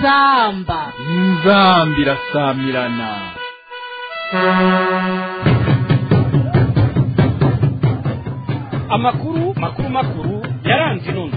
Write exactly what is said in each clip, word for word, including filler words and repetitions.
inzamba inzamba irasamirana. amakuru makuru makuru yaranze inundwe.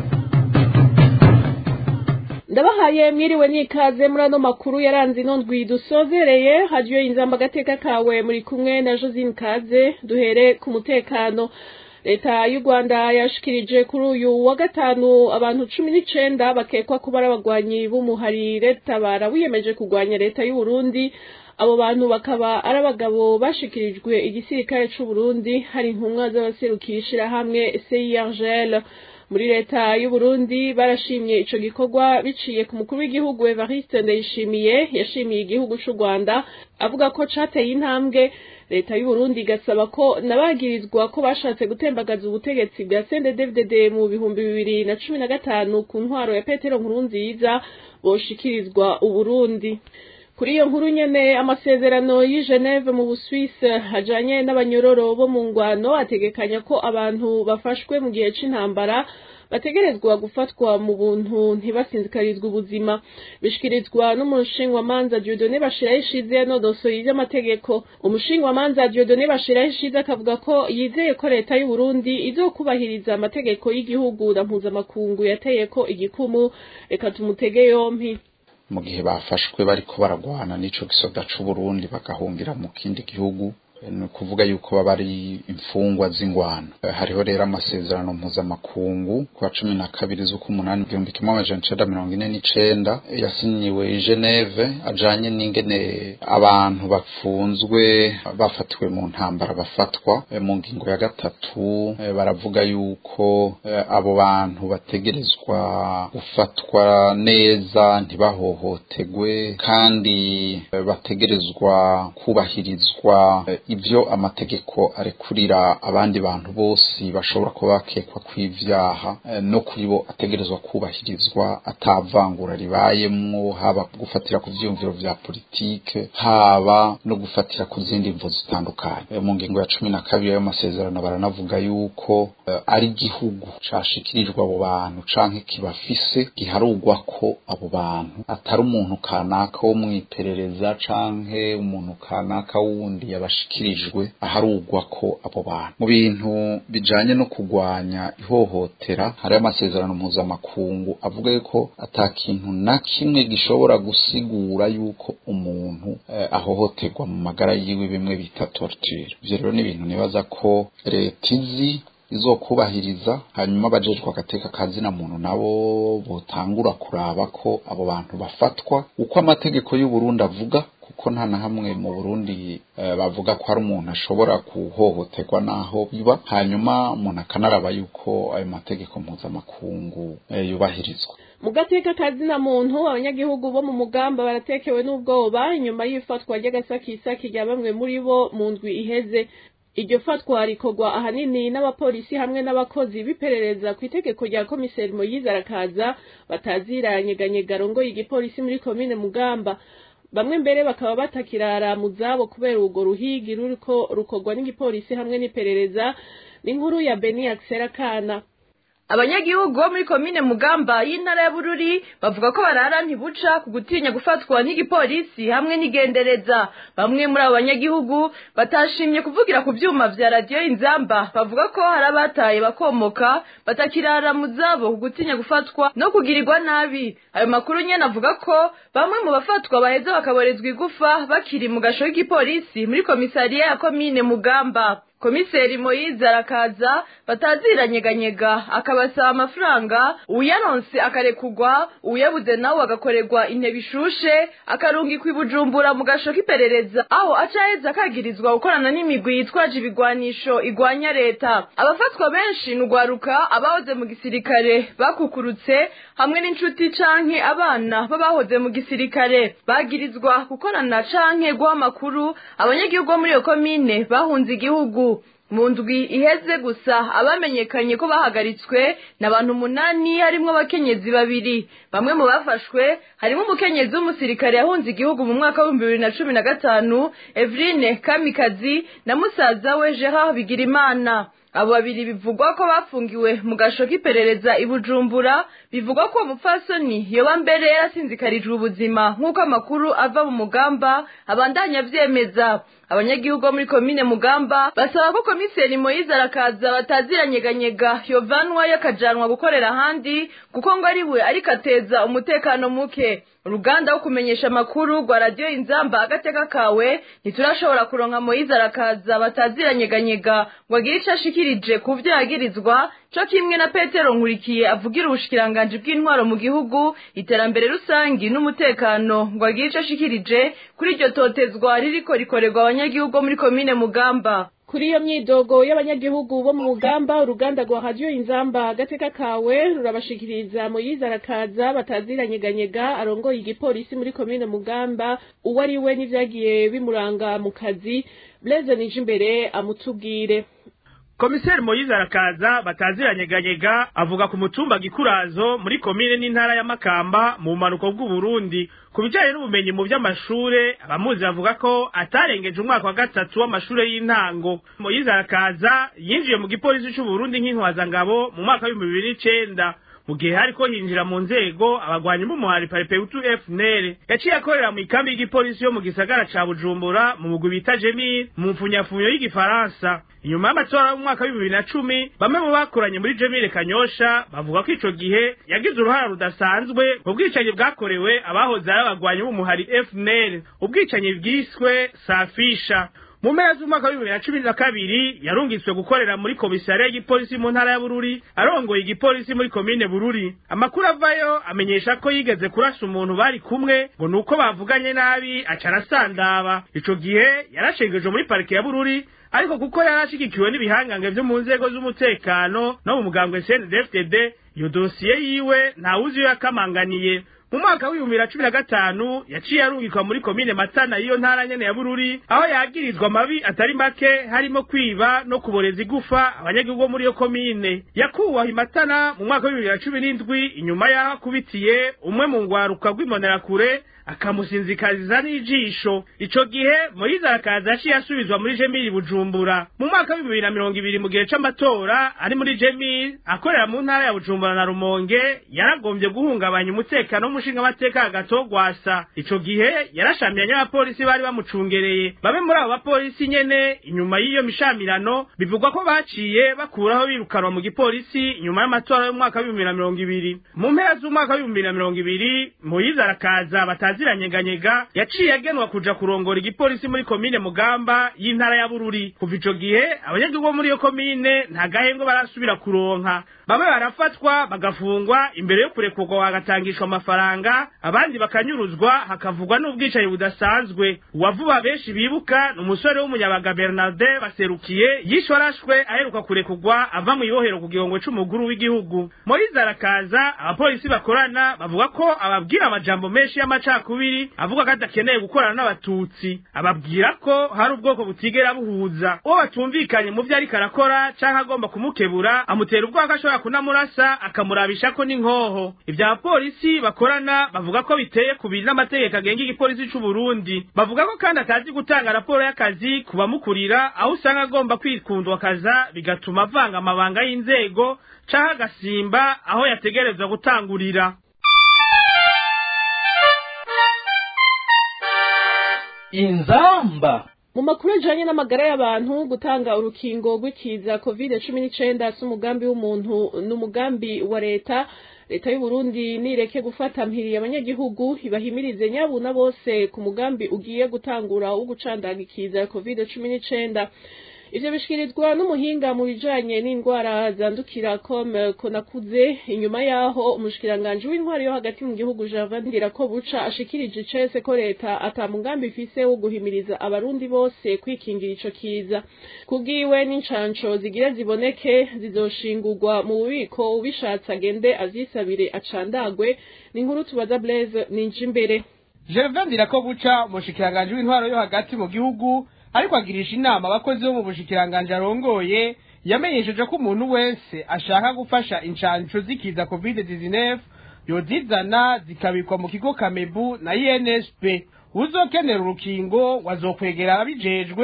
ndabahaye mwiriwe nikaze muri ano makuru yaranze inundwi dusozereye. hajyo inzamba gateka kawe muri kumwe na Josine Kaze. Duhere ku mutekano. Leta y'u Rwanda yashikirije kuri uyu wa gatanu abantu cumi n'icenda bakekwa kuba abagwanyi b'umuhari leta barawiyemeje kurwanya leta y'u Burundi. Abo bantu bakaba ari abagabo bashikirijwe igisirikare c'u Burundi, hari intumwa z'abaserukira hamwe C I R G L. Muri leta y'u Burundi barashimye ico gikorwa biciye ku mukuru w'igihugu Evariste Ndayishimiye, yashimiye igihugu c'u Rwanda avuga ko cateye intambwe. Leta y'u Burundi gasaba ko nabagirizwa ko bashatse gutembagaza ubutegetsi bwa C N D D F D D mu bihumbi bibiri na cumi na gatanu ku ntwaro ya Petero Nkurunziza boshikirizwa u Burundi. Kuri iyo nkuru nyene, amasezerano y'i Geneve mu Busuwisi hajanye n'abanyororo bo mu ngwano ategekanya ko abantu bafashwe mu gihe c'intambara bategerezwa gufatwa mu buntu ntibasinzikarizwe ubuzima. Bishikirizwa n'umushingwamanza Dieudonné Bashirahishize nodosoye y'amategeko. Umushingwamanza Dieudonné Bashirahishize akavuga ko yizeye ko leta y'u Burundi izokubahiriza amategeko y'igihugu na mpuzamakungu yateyeko igikumu. Reka tumutege yompi. Mu gihe bafashwe bariko baragwana n'ico gisoda c'u Burundi bagahungira mu kindi gihugu, ni kuvuga yuko baba ari imfungwa z'ingwano. Hariho rero amasezerano mpuzamakungu kwa cumi na kabiri z'ukumunani igihumbi kimwe amajana icenda mirongo ine n'icenda yasinyiwe i Geneve ajanye n'ingene abantu bafunzwe bafatiwe mu ntambara bafatwa. Mu ngingo ya gatatu baravuga yuko abo bantu bategerezwa gufatwa neza, ntibahohotegwe, kandi bategerezwa kubahirizwa ivyo amategeko arekurira abandi bantu bose bashobora kuba bakekwa kw'ivyaha, no kuri bo ategerezwa kubahirizwa atavangura ribayemwo, haba gufatira ku vyumviro vya politike, haba no gufatira ku zindi mvo zitandukanye. Mu ngingo ya cumi na kabiri y'ayo masezerano baranavuga yuko uh, ari igihugu cashikirijwe abo bantu canke kibafise giharugwa ko abo bantu atari umuntu kanaka wo mwiperereza canke umuntu kanaka wundi yabashikira kirijwe aharugwa ko abo bantu. Mu bintu bijanye no kugwanya ihohotera hari amasezerano mpuzamakungu avuga yuko atakintu na kimwe gishobora gusigura yuko umuntu eh, ahohoterwa mu magara yiwe, bimwe bita torture. Ivyo rero ni ibintu nibaza ko leta izi izokubahiriza, hanyuma abajejwe agateka kazina muntu nabo botangura kuraba ko abo bantu bafatwa uko amategeko y'u Burundi avuga, kuko nta na hamwe mu Burundi uh, bavuga ko hari umuntu ashobora kuhohoterwa naho biba, hanyuma umuntu akanaraba yuko ayo mategeko mpuzamakungu uh, yubahirizwa. Mu gateka kazina muntu, abanyagihugu bo mu Mugamba baratekewe n'ubwoba inyuma y'ifatwa ry'agasakisaki rya bamwe muri bo mu ndwi iheze. Iryo fatwa rikorwa ahanini n'abapolisi hamwe n'abakozi biperereza ku itegeko rya komiseri Moyize Arakaza bataziranyeganyega rongoye igipolisi muri komine Mugamba. Bamwe mbere bakaba batakirara mu zabo kubera urwo ruhigi ruriko rukorwa n'igipolisi hamwe n'iperereza. N'inkuru ya Beni Axera Kana. Abanyagihugu bo muri komine Mugamba y'intara ya Bururi bavuga ko barara ntibuca ku gutinya gufatwa n'igipolisi hamwe n'igendereza. Bamwe muri abo banyagihugu batashimye kuvugira ku vyuma vya radio Inzamba, bavuga ko hari abataye bakomoka batakirara mu zabo ku gutinya gufatwa no kugirirwa nabi. Ayo makuru nyene avuga ko bamwe mu bafatwa baheza bakaborezwa igufa bakiri mu gasho k'igipolisi muri komisariya ya komine Mugamba. Komiseri Moyize Arakaza bataziranyeganyega akabasaba amafaranga, uyaronse akarekugwa, uyabuze nawe agakorerwa intebe ishushe, akarungikwa i Bujumbura mu gasho k'iperereza aho acaheza akagirizwa gukorana n'imigwi yitwaje ibigwanisho igwanya leta. Abafatwa benshi n'ugwaruka abahoze mu gisirikare bakukurutse hamwe n'inshuti canke abana babahoze mu gisirikare, bagirizwa gukorana canke guha amakuru abanyagihugu muri iyo komine bahunze igihugu. Mu ndwi iheze gusa abamenyekanye ko bahagaritswe n'abantu umunani, harimwo abakenyezi babiri. Bamwe mu bafashwe harimo umukenyezi w'umusirikare yahunze igihugu mu mwaka wa bibiri na cumi na gatanu, Evrine Kamikazi, na musaza we Gerard Bigirimana. abo babiri bivugwa ko bafungiwe mu gasho k'iperereza i Bujumbura, bivugwa ko umupfasoni yoba mbere yarasinzikarijwe ubuzima nk'uko amakuru ava mu Mugamba abandanya vyemeza. Abanyagihugu bo muri komine Mugamba basaba ko komiseri Moise Arakaza bataziranyeganyega yovanwa yakajanwa gukorera handi kuko ngo ari we ariko ateza umutekano muke. Uruganda wo kumenyesha amakuru rwa radio Inzamba agateka kawe ntiturashobora kuronka Moise Arakaza bataziranyeganyega ngo agire ico ashikirije ku vyo yagirizwa, co kimwe na Petero Nkurikiye avugira ubushikiranganje bw'intwaro mu gihugu, iterambere rusangi n'umutekano ngo agire ico ashikirije kuri iryo totezwa ririko rikorerwa abanyagihugu muri komine Mugamba. Kuri iyo myidogo y'abanyagihugu bo mu Mugamba, uruganda rwa radio Inzamba agateka kawe rurabashikiriza Moise Arakaza bataziranyeganyega arongoye igipolisi muri komine Mugamba, uwo ari we n'ivyagiye bimuranga mu kazi. Blaise Nijimbere amutubwire. Komiseri Moise Arakaza bataziranyeganyega avuga ku mutumba Gikurazo muri komine n'intara ya Makamba mu manuko bw'u Burundi. Kubijanye n'ubumenyi mu by'amashure, abamuzi bavuga ko atarengeje umwaka wa gatatu w'amashure y'intango. Moise Arakaza yinjiye mu gipolisi cy'u Burundi nk'intwazangabo mu mwaka wa bibiri n'icenda. Mu gihe hariko hinjira mu nzego abagwanyi b'umuhari Paripeutu F N L, yaciye akorera mu ikambi y'igipolisi yo mu gisagara ca Bujumbura mu mugwi bita Jemil mu mfunyafunyo y'igifaransa. Inyuma y'amatora mu mwaka wa bibiri na cumi, bamwe mu bakoranye muri Jemil Kanyosha bavuga ko ico gihe yagize uruhara rudasanzwe mu bwicanyi bwakorewe abahoze ari abagwanyi b'umuhari F N L, ubwicanyi bwiswe Safisha. Mu mpera z'umwaka wa bibiri na cumi na kabiri yarungitswe gukorera muri komisariya y'igipolisi mu ntara ya Bururi, arongoye igipolisi muri komine Bururi. Amakuru avayo amenyesha ko yigeze kurasa umuntu bari kumwe ngo nuko bavuganye nabi acara sandaba. Ico gihe yarashengeje muri parike ya Bururi, ariko kuko yarashigikiwe n'ibihangange vyo mu nzego z'umutekano no mu mugambwe C N D D F D D, iyo dosiye yiwe ntawuzi yo yakamanganiye. Mu mwaka wa bibiri na cumi na gatanu yaciye arungikwa muri komine Matana y'iyo ntara nyene ya Bururi, aho yagirizwa amabi atari make harimo kwiba no kuboreza igufa abanyagihugu muri iyo komine. Yakuwaho Matana mu mwaka wa bibiri na cumi n'indwi inyuma yaho akubitiye umwe mu ngwaruka rw'imbonerakure akamusinzikariza n'ijisho. Ico gihe Moise Arakaza yaciye asubizwa muri Jemil Bujumbura. Mu mwaka wa bibiri na mirongo ibiri mu gihe c'amatora ari muri Jemil akorera mu ntara ya Bujumbura na Rumonge, yaragombye guhungabanya umutekano w'umushinga amateka agatogwasa. Ico gihe yarashamyanye abapolisi bari bamucungereye. Babe muri abo bapolisi nyene inyuma y'iyo mishamirano bivugwa ko baciye bakuraho birukanwa mu gipolisi inyuma y'amatora y'umwaka wa bibiri na mirongo ibiri. Mu mpera z'umwaka wa bibiri na mirongo ibiri Moise Arakaza bataziranyeganyega yaciye agenwa kuja kurongora igipolisi muri komine Mugamba y'intara ya Bururi. Kuva ico gihe abanyagihugu muri iyo komine nta gahengo barasubira kuronka. Bamwe barafatwa bagafungwa imbere yo kurekurwa bagatangishwa amafaranga, abandi bakanyuruzwa hakavugwa n'ubwicanyi budasanzwe. Uwavuba benshi bibuka n'umusore w'umunyabaga Bernarde Baserukiye yishwe arashwe aheruka kurekurwa ava mu ibohero ku gihongwe c'umuguru w'igihugu. Moise Arakaza abapolisi bakorana bavuga ko ababwira amajambo menshi y'amacakubiri, avuga ko adakeneye gukorana n'abatutsi, ababwira ko hari ubwoko butigera buhuza. Uwo batumvikanye mu vyo ariko arakora canke agomba kumukebura amutera ubwoba ashobora kunamurasa akamurabisha ko n'inkoho. Ivyo abapolisi bakorana bavuga ko biteye kubiri n'amategeko agenga igipolisi c'u Burundi. Bavuga ko kandi atazi gutanga raporo y'akazi kubamukurira, aho usanga agomba kwikundwa akaza bigatuma avanga amabanga y'inzego canke agasimba aho yategerezwa gutangurira. Inzamba. Mu makuru ajanye n'amagara y'abantu, gutanga urukingo rw'ikiza covid cumi n'icenda s'umugambi w'umuntu n'umugambi wa leta. Leta y'u Burundi nireke gufata mpiri abanyagihugu, ibahimirize nyabuna bose ku mugambi ugiye gutangura wo gucandaga ikiza covid cumi n'icenda. Ivyo bishikirizwa n'umuhinga mu bijanye n'indwara zandukira comme Konakuze, inyuma yaho umushikiranganje w'intwari yo hagati mu gihugu Gervais Ndirakobuca ashikirije cese ko leta ata mugambi ifise wo guhimiriza abarundi bose kwikingira ico kiza. Kubwiwe n'incanco zigira ziboneke zizoshingurwa mu bubiko, ubishatse agende azisabire acandagwe. Ni inkuru tubaza Blaise Ninjimbere. Gervais Ndirakobuca umushikiranganje w'intwaro yo hagati mu gihugu ariko agirisha inama abakozi bo mu bushikiranganje arongoye, yamenyesheje ko umuntu wese ashaka gufasha incanco zikiza covid dix-neuf yozizana zikabikwa mu kigo Kamebu na I N S P. Uzokenera urukingo wazokwegera abijejwe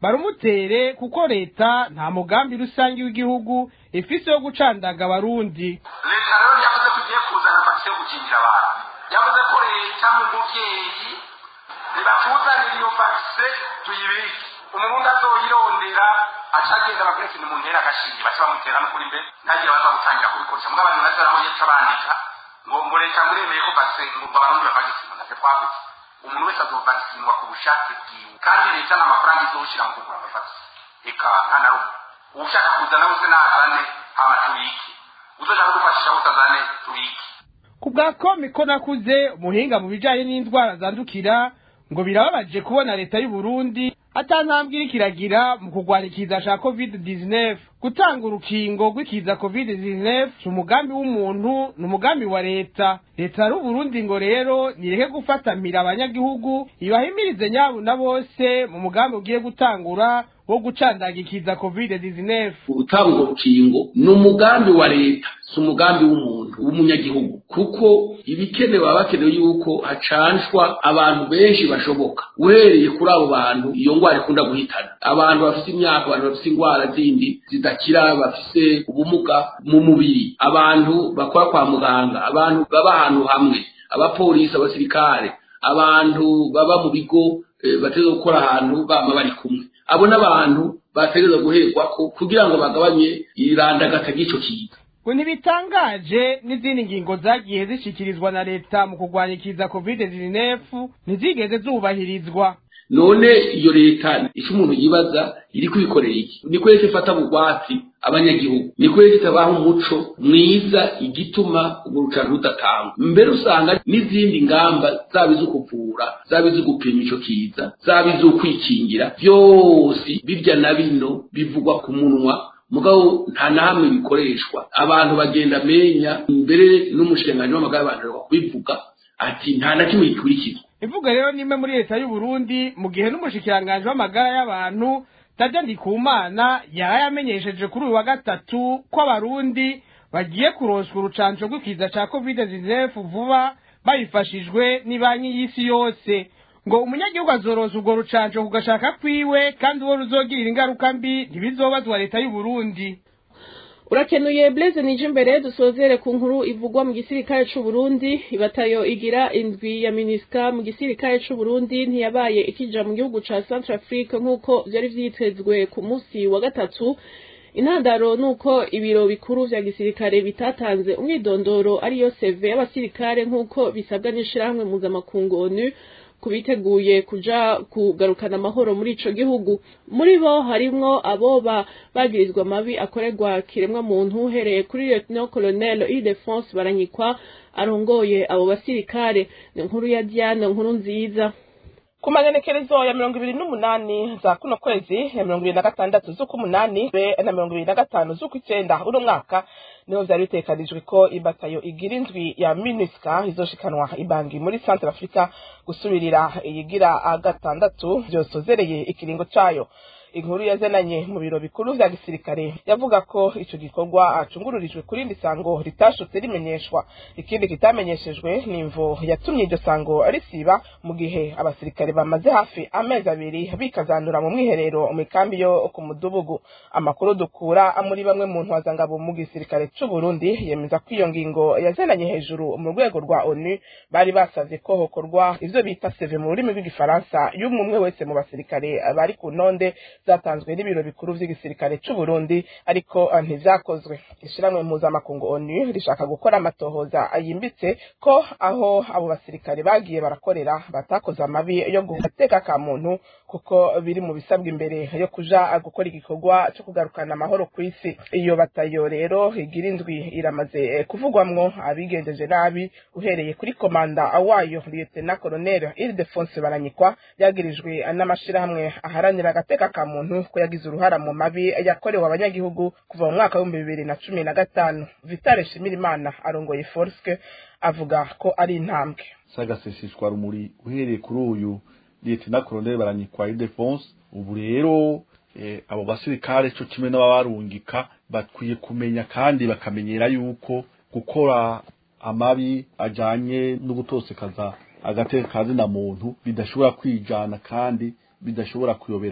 barumutere kuko leta nta mugambi rusange w'igihugu ifise wo gucandaga abarundi. Leta rero yavuze ko igiye kuzana vakisi yo gukingira abantu, yavuze ko leta mu muvyeyi nibatuzanira iyo vakisi tuyibike, umurundi azoyirondera acagenda baguretse ni muntera agashinge baca bamutera no kuri mbe ntagira baza gutangira kubikoresha mugabo abantu nazo nabo yica bandika ngo ngo leta nguremeye ko vakisi ngo abarundi bavagisi nake twavuze umuntu wese azovakisinwa ku bushake bwiwe kandi leta n'amafaranga izoshira mu kugura amafakisi eka ntanarume ushaka kuzana wese nazane hama tubike uzoshaka gufashisha wese azane tubike. Ku bwa komiko nakuze umuhinga mu bijanye n'indwara zandukira ngo birababaje kubona leta y'u Burundi atantambwe irikiragira mu kurwanya ikiza ca covid dix-neuf. Gutanga urukingo rw'ikiza covid dix-neuf si umugambi w'umuntu ni umugambi wa leta. Leta y'u Burundi ngo rero nireke gufatamira abanyagihugu ibahimirize nyabo na bose mu mugambi ugiye gutangura wo gucandaga ikiza covid dix-neuf. Gutanga urukingo ni umugambi wa leta si umugambi w'umuntu w'umunyagihugu kuko ibikenewe abakenewe yuko hacanshwa abantu benshi bashoboka uhereye kuri abo bantu iyo ngwara ikunda guhitana abantu bafite imyaka, abantu bafite ingwara zindi zidakira, bafise ubumuga mu mubiri, abantu bakora kwa muganga, abantu baba ahantu hamwe, abapolisi, abasirikare, abantu baba mu bigo e, bateze gukora ahantu bama bari kumwe, abo n'abantu bategeza guherwa ko kugira ngo bagabanye irandagata ry'ico kiza. Ngo ntibitangaje n'izindi ngingo zagiye zishikirizwa na leta mu kurwanya ikiza covid dix-neuf ntizigeze zubahirizwa. None iyo leta ico umuntu yibaza iri kwikorera iki? Ni kwese ifata bugwati abanyagihugu, ni kwese itabaho umuco mwiza igituma uburucano rudatangwa. Mbere usanga n'izindi ngamba zaba iz'ukuvura, zaba iz'ugupima ico kiza, zaba iz'ukwikingira, byose birya na bino bivugwa ku munwa mugabo nta nahamwe bikoreshwa. Abantu bagenda menya mbere n'umushikiranganji w'amagara y'abantu kubivuga ati nta na kimwe gikurikizwa. Ivuga rero nimwe muri leta y'u Burundi mu gihe n'umushikiranganje w'amagara y'abantu Tadja Ndikumana yarayamenyesheje kuri uyu wa gatatu ko abarundi bagiye kuronswa urucanco rw'ikiza ca covid dix-neuf vuba bayifashijwe n'ibanki y'isi yose. Ngo umunyagihugu azoroza urwo rucanco kugashaka kwiwe kandi uwo ruzogirira ingaruka mbi ntibizobazwa leta y'u Burundi. Urakenuye Blaise nije imbere dusozere ku nkuru ivugwa mu gisirikare c'u Burundi. Ibatayo igira indwi ya MINUSCA mu gisirikare c'u Burundi ntiyabaye ikija mu gihugu ca Centrafrique nkuko vyari vyitezwe ku musi wa gatatu. Intandaro nuko ibiro bikuru vya gisirikare bitatanze umwidondoro ariyo C V y'abasirikare nkuko bisabwa n'ishirahamwe mpuzamakungu ONU kubiteguye kuja kugarukana amahoro muri ico gihugu. Muri bo harimwo aboba bagirizwa mabi akorerwa kiremwa muntu uhereye kuri Lieutenant Colonel Ildefonse Baranyikwa arongoye abo basirikare. Ni nkuru ya Diane nkuru nziza. Ku magenekerezo ya mirongo ibiri n'umunani za kuno kwezi ya mirongo ibiri na gatandatu z'ukumunani be na mirongo ibiri na gatanu z'ukwicenda uno mwaka niho vyari bitekanijwe ko ibatayo igira indwi ya MINUSCA izoshikanwa ibangi muri Centrafrica gusubirira iyigira gatandatu vyosozereye ikiringo cayo. Inkuru yazananye mu biro bikuru vya gisirikare yavuga ko ico gikorwa acungururijwe kuri ndi sango ritashotse rimenyeshwa. Ikindi kitamenyeshejwe nimvo yatumye iryo sango risiba mu gihe abasirikare bamaze hafi amezi abiri bikazandura mu mwiherero mu kambi yo ku Mudubugu. Amakuru dukura muri bamwe mu ntwazangabo mu gisirikare c'u Burundi yemeza ko iyo ngingo yazananye hejuru mu rwego rwa ONU bari basavye ko hokorwa ivyo bita C V mu rurimi rw'igifaransa y'umwe wese mu basirikare bari ku ntonde zatanzwe n'ibiro bikuru vy'igisirikare c'u Burundi ariko ntivyakozwe. Ishiramwe mpuzamakungu ONU rishaka gukora amatohoza ayimbitse ko aho abo basirikare bagiye barakorera batakoze amabi yo guteka ka muntu kuko biri mu bisabwa imbere yo kuja gukora igikorwa cyo kugarukana amahoro ku isi. Iyo batayo rero igira indwi iramaze kuvugwamwo abigenjeje nabi uhereye kuri komanda awayo Lieutenant Colonel Ildefonse Baranyikwa yagirijwe n'amashirahamwe aharanira agateka ka muntu ko yagize uruhara mu mabi yakorewe abanyagihugu kuva mu mwaka w'ibihumbi bibiri na cumi na gatanu. Vitale Shimirimana arongoye Forske avuga ko ari intambwe. Sagasesishwa rumuri uhereye kuri uyu Lieutenant Colonel Baranyikwa Ildefonse. Ubu rero eh, abo basirikare cyo kimwe n'ababarungika bakwiye kumenya kandi bakamenyera yuko gukora amabi ajanye no gutosekaza agateka kazi na muntu bidashobora kwijana kandi bidashobora kuyoberana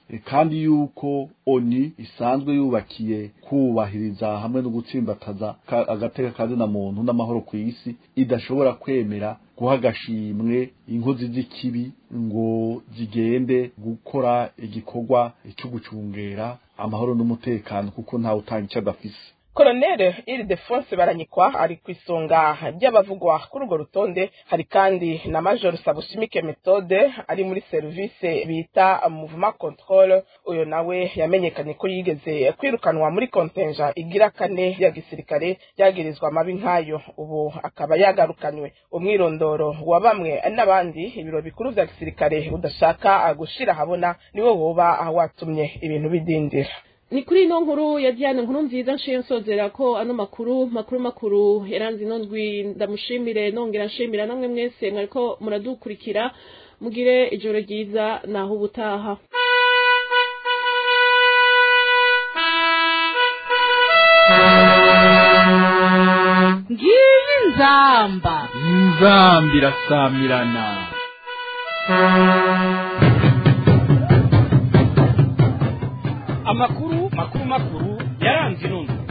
e, kandi yuko oni isanzwe yubakiye kubahiriza hamwe no gutsimbataza agateka kazi na muntu n'amahoro ku isi idashobora kwemera guha agashimwe inkozi z'ikibi ngo zigende gukora igikorwa cyo gucungera amahoro n'umutekano kuko ntawe utanga icyo adafise. Colonel Ildefonse Baranyikwa ari kwisonga ry'abavugwa kuri urwo rutonde. Hari kandi na Major Sabushimike Methode ari muri service bita Mouvement Control. Uyo nawe yamenyekanye ko yigeze kwirukanwa muri contingent igira kane ya gisirikare yagirizwa amabi nkayo, ubu akaba yagarukanywe. Umwirondoro wa bamwe n'abandi ibiro bikuru vya gisirikare udashaka gushira habona niwo woba watumye ibintu bidindira. Ni kuri ino nkuru ya Diane nkuru nziza nshiye nsozera ko ano makuru makuru makuru yaranze ino ndwi. Ndamushimire nongera nshimira namwe mwese mwariko muradukurikira. Mugire ijoro ryiza naho ubutaha. Ngiyi nzamba inzamba irasamirana. Amakuru makuru makuru yaranze ino ndwi.